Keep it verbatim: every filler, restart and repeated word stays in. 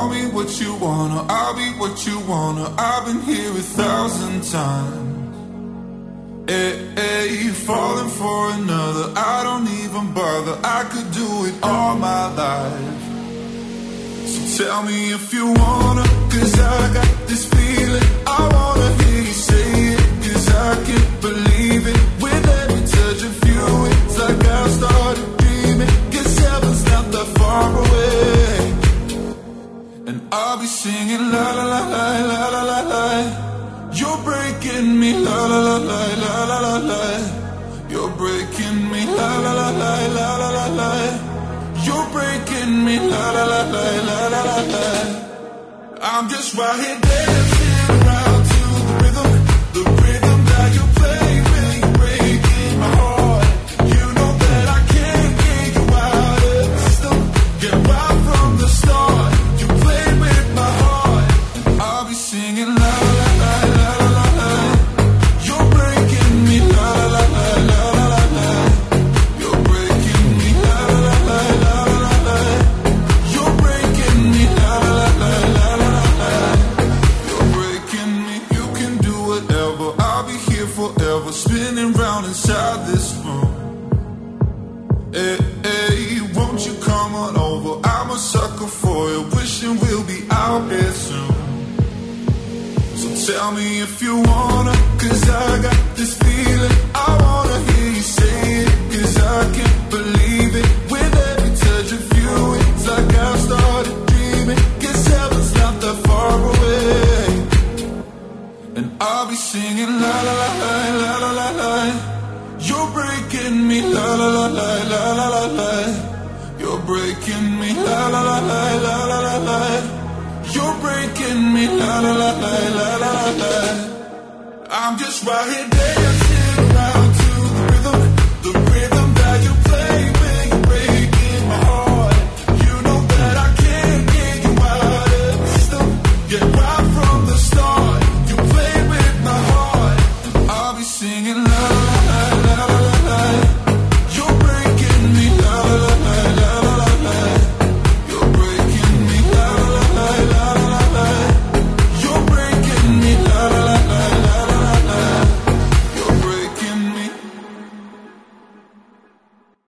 Tell me what you wanna, I'll be what you wanna. I've been here a thousand times. Hey, hey, falling for another, I don't even bother. I could do it all my life. So tell me if you wanna, cause I got this feeling. I wanna hear you say it, cause I can't believe it. With every touch of you, it's like I started dreaming. Cause heaven's not that far away. And I'll be singing la la la la la la la la. You're breaking me la la la la la la la la. You're breaking me la la la la la la la la. You're breaking me la la la la la la la la. I'm just right here dancing around to the rhythm, the rhythm that you play when you're breaking my heart. You know that I can't get you out of the system. Get right from the start. You played with my heart, and I'll be singing la la la la la la la. You're breaking me la la la la la la la. You're breaking me la la la la la la la. You're breaking me la la la la la la la. You're breaking me. You can do whatever. I'll be here forever, spinning round inside this room. Hey, hey, won't you come on over? I'm a sucker for you, wishing we'll be out there soon. So tell me if you wanna, cause I got this feeling. I wanna hear you say it, cause I can't believe it. With every touch of you, it's like I started dreaming. Cause heaven's not that far away. And I'll be singing la la la la la la la la. You're breaking me la la la la la la la la. You're breaking me la la la la la la la la. You're breaking me la la la la la la la la. I'm just right here dancing around to the rhythm, the rhythm that you play when you're breaking my heart. You know that I can't get you out of the system. Get right from the start.